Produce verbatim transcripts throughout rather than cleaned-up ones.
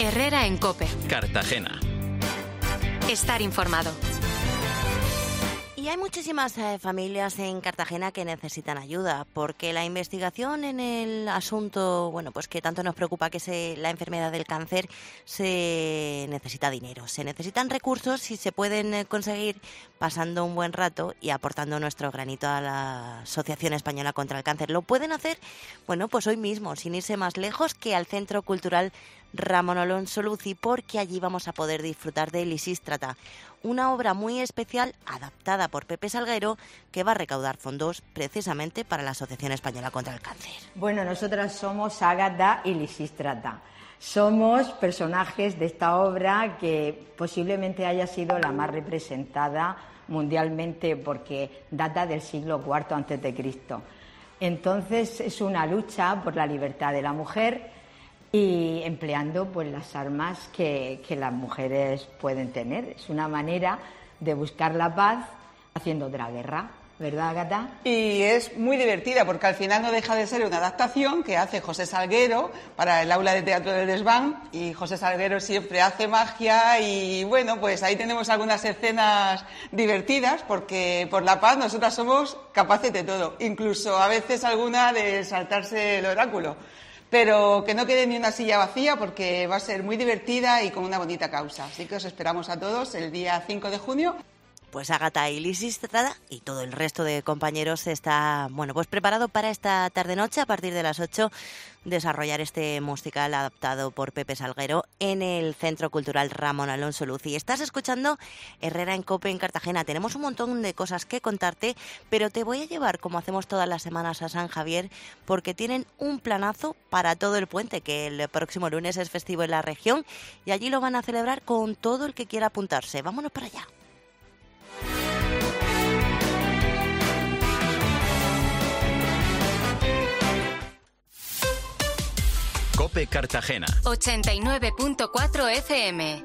Herrera en COPE. Cartagena. Estar informado. Y hay muchísimas eh, familias en Cartagena que necesitan ayuda, porque la investigación en el asunto, bueno, pues que tanto nos preocupa, que es eh, la enfermedad del cáncer, se necesita dinero, se necesitan recursos y se pueden eh, conseguir pasando un buen rato y aportando nuestro granito a la Asociación Española contra el Cáncer. Lo pueden hacer, bueno, pues hoy mismo, sin irse más lejos que al Centro Cultural Ramón Alonso Luci, porque allí vamos a poder disfrutar de Lisístrata, una obra muy especial adaptada por Pepe Salguero que va a recaudar fondos precisamente para la Asociación Española contra el Cáncer. Bueno, nosotras somos Ágata y Lisístrata. Somos personajes de esta obra que posiblemente haya sido la más representada mundialmente porque data del siglo cuarto antes de Cristo. Entonces es una lucha por la libertad de la mujer y empleando pues las armas que, que las mujeres pueden tener. Es una manera de buscar la paz haciendo otra guerra, ¿verdad, Ágata? Y es muy divertida porque al final no deja de ser una adaptación que hace José Salguero para el aula de teatro del Desván, y José Salguero siempre hace magia y bueno, pues ahí tenemos algunas escenas divertidas porque por la paz nosotras somos capaces de todo, incluso a veces alguna de saltarse el oráculo. Pero que no quede ni una silla vacía porque va a ser muy divertida y con una bonita causa. Así que os esperamos a todos el día cinco de junio. Pues Ágata y Lisístrata y todo el resto de compañeros está, bueno, pues preparado para esta tarde-noche a partir de las ocho desarrollar este musical adaptado por Pepe Salguero en el Centro Cultural Ramón Alonso Luci. Estás escuchando Herrera en COPE en Cartagena. Tenemos un montón de cosas que contarte, pero te voy a llevar, como hacemos todas las semanas, a San Javier, porque tienen un planazo para todo el puente, que el próximo lunes es festivo en la región y allí lo van a celebrar con todo el que quiera apuntarse. Vámonos para allá. COPE Cartagena. ochenta y nueve punto cuatro F M.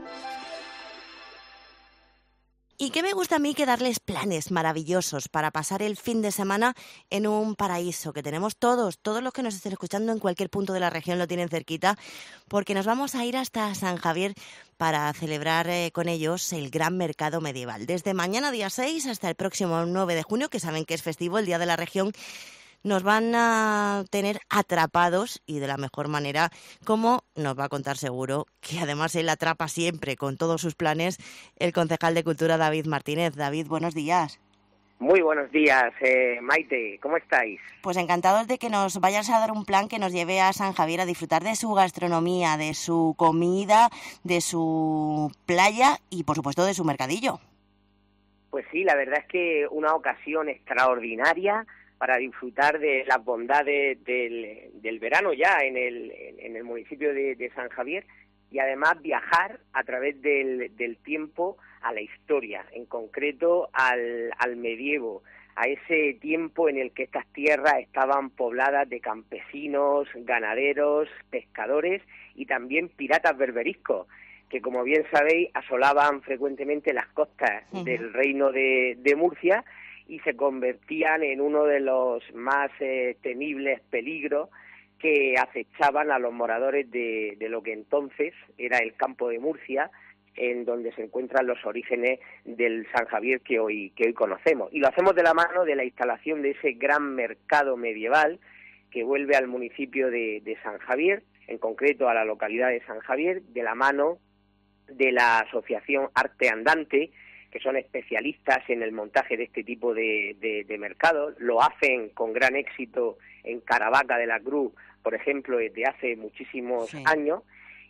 ¿Y qué me gusta a mí que darles planes maravillosos para pasar el fin de semana en un paraíso que tenemos todos, todos los que nos estén escuchando en cualquier punto de la región lo tienen cerquita, porque nos vamos a ir hasta San Javier para celebrar eh, con ellos el Gran Mercado Medieval. Desde mañana día seis hasta el próximo nueve de junio, que saben que es festivo, el Día de la Región, nos van a tener atrapados y de la mejor manera, como nos va a contar seguro, que además él atrapa siempre con todos sus planes, el concejal de Cultura David Martínez. David, buenos días. Muy buenos días, eh, Maite, ¿cómo estáis? Pues encantados de que nos vayas a dar un plan que nos lleve a San Javier a disfrutar de su gastronomía, de su comida, de su playa y por supuesto de su mercadillo. Pues sí, la verdad es que una ocasión extraordinaria para disfrutar de las bondades del, del verano ya en el, en el municipio de, de San Javier, y además viajar a través del, del tiempo a la historia, en concreto al, al medievo, a ese tiempo en el que estas tierras estaban pobladas de campesinos, ganaderos, pescadores y también piratas berberiscos, que como bien sabéis asolaban frecuentemente las costas uh-huh. del reino de, de Murcia, y se convertían en uno de los más eh, temibles peligros que acechaban a los moradores de, de lo que entonces era el campo de Murcia, en donde se encuentran los orígenes del San Javier que hoy, que hoy conocemos. Y lo hacemos de la mano de la instalación de ese gran mercado medieval que vuelve al municipio de, de San Javier, en concreto a la localidad de San Javier, de la mano de la asociación Arte Andante, que son especialistas en el montaje de este tipo de, de, de mercados. Lo hacen con gran éxito en Caravaca de la Cruz, por ejemplo, desde hace muchísimos sí. años,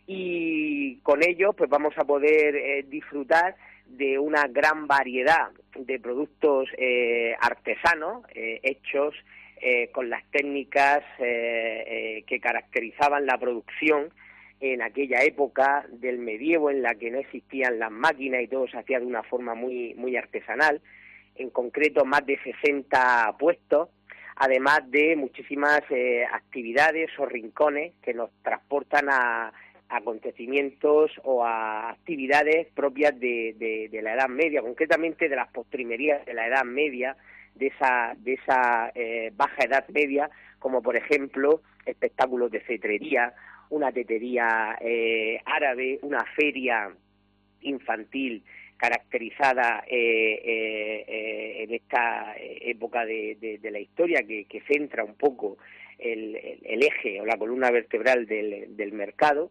y con ellos pues vamos a poder eh, disfrutar de una gran variedad de productos eh, artesanos, eh, hechos eh, con las técnicas eh, eh, que caracterizaban la producción en aquella época del medievo, en la que no existían las máquinas y todo se hacía de una forma muy muy artesanal, en concreto más de sesenta puestos, además de muchísimas eh, actividades o rincones que nos transportan a, a acontecimientos o a actividades propias de, de, de la Edad Media, concretamente de las postrimerías de la Edad Media, de esa, de esa eh, baja Edad Media, como por ejemplo espectáculos de cetrería, una tetería eh, árabe, una feria infantil caracterizada eh, eh, eh, en esta época de, de, de la historia que, que centra un poco el, el, el eje o la columna vertebral del, del mercado,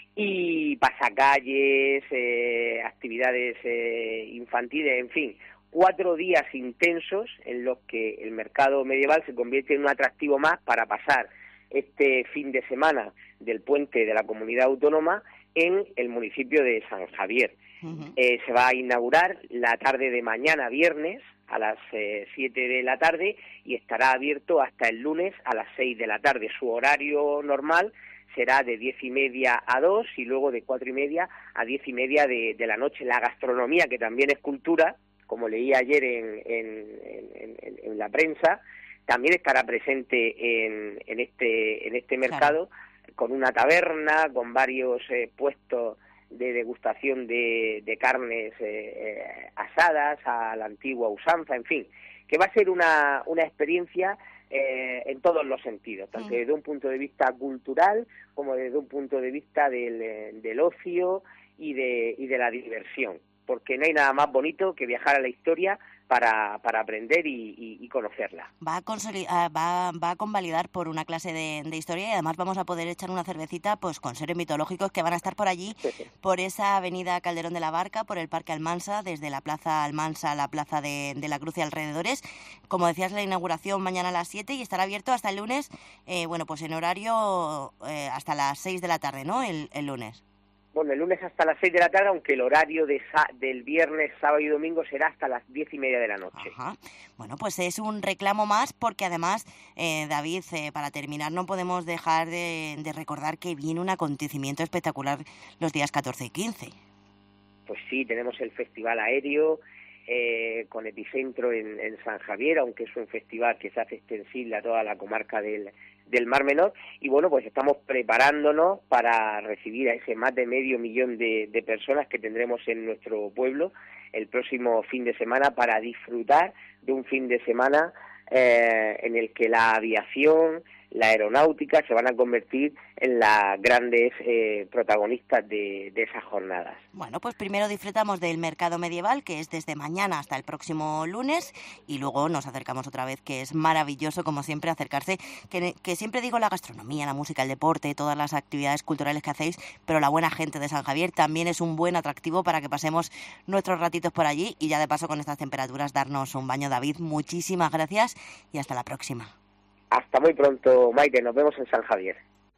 y pasacalles, eh, actividades eh, infantiles, en fin, cuatro días intensos en los que el mercado medieval se convierte en un atractivo más para pasar este fin de semana del puente de la comunidad autónoma en el municipio de San Javier. Uh-huh. Eh, se va a inaugurar la tarde de mañana, viernes, a las eh, siete de la tarde, y estará abierto hasta el lunes a las seis de la tarde. Su horario normal será de diez y media a dos y luego de cuatro y media a diez y media de, de la noche. La gastronomía, que también es cultura, como leí ayer en, en, en, en, en la prensa, también estará presente en, en este en este mercado, claro, con una taberna, con varios eh, puestos de degustación de, de carnes eh, eh, asadas a la antigua usanza, en fin, que va a ser una, una experiencia eh, en todos los sentidos, tanto mm. desde un punto de vista cultural como desde un punto de vista del, del ocio y de, y de la diversión, porque no hay nada más bonito que viajar a la historia para, para aprender y, y, y conocerla. Va a, consoli- va, va a convalidar por una clase de, de historia, y además vamos a poder echar una cervecita pues con seres mitológicos que van a estar por allí, sí, sí. por esa avenida Calderón de la Barca, por el Parque Almansa, desde la Plaza Almansa a la Plaza de, de la Cruz y alrededores. Como decías, la inauguración mañana a las siete y estará abierto hasta el lunes, eh, bueno, pues en horario eh, hasta las seis de la tarde, ¿no?, el, el lunes. Bueno, el lunes hasta las seis de la tarde, aunque el horario de sa- del viernes, sábado y domingo será hasta las diez y media de la noche. Ajá. Bueno, pues es un reclamo más, porque además, eh, David, eh, para terminar, no podemos dejar de, de recordar que viene un acontecimiento espectacular los días catorce y quince. Pues sí, tenemos el Festival Aéreo, eh, con epicentro en, en San Javier, aunque es un festival que se hace extensible a toda la comarca del, del Mar Menor, y bueno, pues estamos preparándonos para recibir a ese más de medio millón de, de personas que tendremos en nuestro pueblo el próximo fin de semana, para disfrutar de un fin de semana eh, en el que la aviación, la aeronáutica se van a convertir en las grandes eh, protagonistas de, de esas jornadas. Bueno, pues primero disfrutamos del mercado medieval, que es desde mañana hasta el próximo lunes, y luego nos acercamos otra vez, que es maravilloso, como siempre, acercarse, que, que siempre digo la gastronomía, la música, el deporte, todas las actividades culturales que hacéis, pero la buena gente de San Javier también es un buen atractivo para que pasemos nuestros ratitos por allí, y ya de paso con estas temperaturas darnos un baño. David, muchísimas gracias y hasta la próxima. Hasta muy pronto, Maite, nos vemos en San Javier.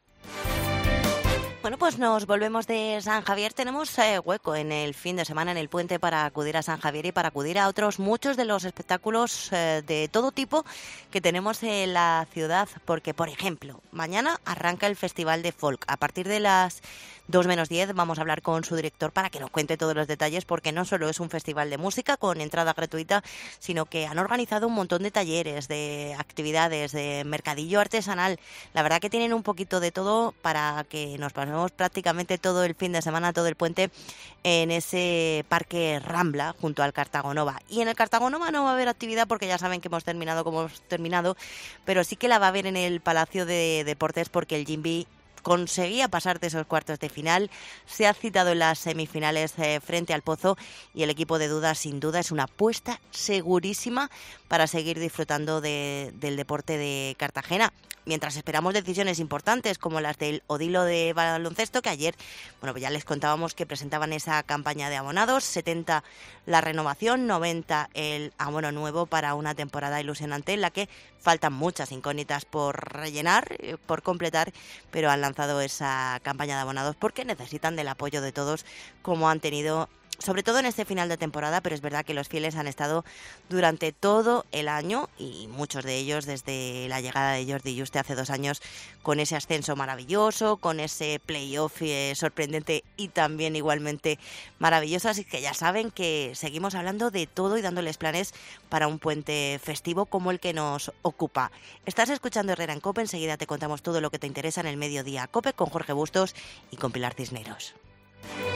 Bueno, pues nos volvemos de San Javier. Tenemos eh, hueco en el fin de semana, en el puente, para acudir a San Javier y para acudir a otros muchos de los espectáculos eh, de todo tipo que tenemos en la ciudad, porque, por ejemplo, mañana arranca el Festival de Folk. A partir de las dos menos diez vamos a hablar con su director para que nos cuente todos los detalles, porque no solo es un festival de música con entrada gratuita, sino que han organizado un montón de talleres, de actividades, de mercadillo artesanal. La verdad que tienen un poquito de todo para que nos pasemos prácticamente todo el fin de semana, todo el puente, en ese parque Rambla junto al Cartago Nova. Y en el Cartago Nova no va a haber actividad, porque ya saben que hemos terminado como hemos terminado, pero sí que la va a haber en el Palacio de Deportes, porque el Jimby conseguía pasar de esos cuartos de final, se ha citado en las semifinales eh, frente al Pozo, y el equipo de Dudas sin duda es una apuesta segurísima para seguir disfrutando de, del deporte de Cartagena, mientras esperamos decisiones importantes como las del Odilo de baloncesto, que ayer, bueno, pues ya les contábamos que presentaban esa campaña de abonados, setenta la renovación, noventa el abono nuevo para una temporada ilusionante en la que faltan muchas incógnitas por rellenar, por completar, pero han lanzado esa campaña de abonados porque necesitan del apoyo de todos, como han tenido sobre todo en este final de temporada, pero es verdad que los fieles han estado durante todo el año, y muchos de ellos desde la llegada de Jordi Juste hace dos años, con ese ascenso maravilloso, con ese playoff eh, sorprendente y también igualmente maravilloso. Así que ya saben que seguimos hablando de todo y dándoles planes para un puente festivo como el que nos ocupa. Estás escuchando Herrera en COPE, enseguida te contamos todo lo que te interesa en el mediodía COPE con Jorge Bustos y con Pilar Cisneros.